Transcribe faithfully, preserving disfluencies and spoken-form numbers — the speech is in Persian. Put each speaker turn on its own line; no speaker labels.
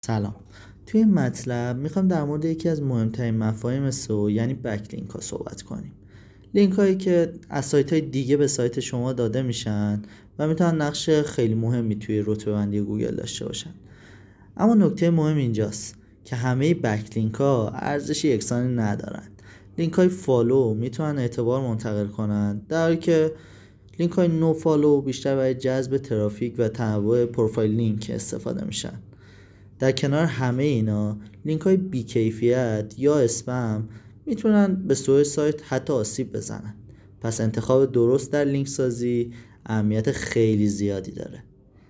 سلام. توی این مطلب میخوام در مورد یکی از مهمترین مفاهیم سئو یعنی بک لینک ها صحبت کنیم. لینک هایی که از سایت های دیگه به سایت شما داده میشن و میتونن نقش خیلی مهمی توی رتبه بندی گوگل داشته باشن. اما نکته مهم اینجاست که همه بک لینک ها ارزش یکسانی ندارن. لینک های فالو میتونن اعتبار منتقل کنن، در حالی که لینک های نو فالو بیشتر برای جذب ترافیک و تنوع پروفایل لینک استفاده میشن. در کنار همه اینا لینک های بیکیفیت یا اسپم میتونن به سئو سایت حتی آسیب بزنن. پس انتخاب درست در لینک سازی اهمیت خیلی زیادی داره.